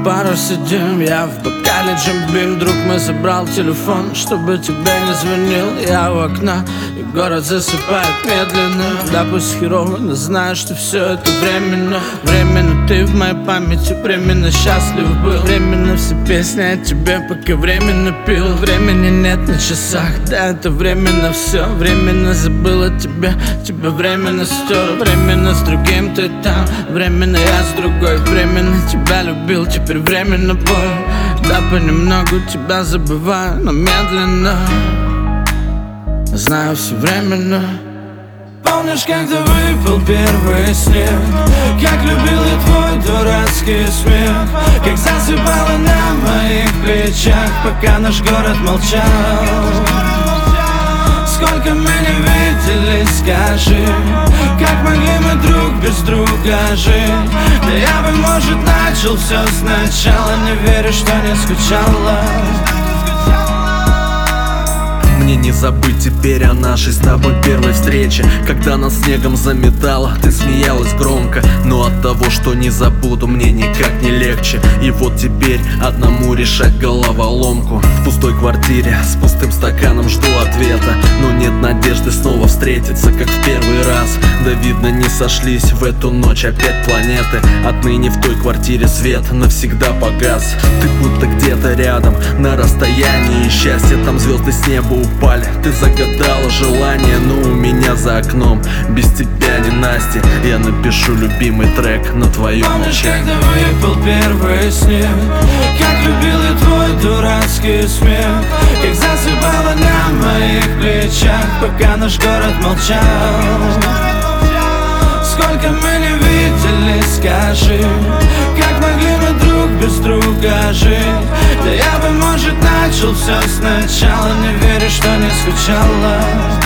бару сидим, я в бокале джимбим. Друг мой забрал телефон, чтобы тебе не звонил. Я у окна, и город засыпает медленно. Да пусть херово, но знаю, что все это временно. Временно ты в моей памяти, временно счастлив был. Временно все песни о тебе, пока временно пил. Времени нет на часах, да это временно все. Временно забыл о тебе, тебя временно стер. Временно с другим ты там, временно я с другой. Временно тебя любил, теперь временно боль. Да понемногу тебя забываю, но медленно. Знаю, все временно. Помнишь, когда выпал первый снег? Как любил я твой дурацкий смех, как засыпало на моих плечах, пока наш город молчал. Сколько мы не виделись, скажи, как могли мы друг без друга жить? Да я бы, может, начал все сначала. Не верю, что не скучала. Мне не забыть теперь о нашей с тобой первой встрече, когда нас снегом заметало, ты смеялась громко. Но от того, что не забуду, мне никак не легче. И вот теперь одному решать головоломку. В пустой квартире с пустым стаканом жду ответа, но нет надежды снова встретиться, как в первый раз. Да видно, не сошлись в эту ночь опять планеты. Отныне в той квартире свет навсегда погас. Ты будто где-то рядом, на расстоянии счастья. Там звезды с неба упали, ты загадала желание, но у меня за окном без тебя не Настя. Я напишу любимый трек на твоем молчании. Помнишь, когда выпал первый снег? Как любил я твой дурацкий смех, как засыпало на моих плечах, пока наш город молчал. Сколько мы не виделись, скажи, как могли мы друг без друга жить? Да я бы, может, начал все сначала. Не верю, что не скучала.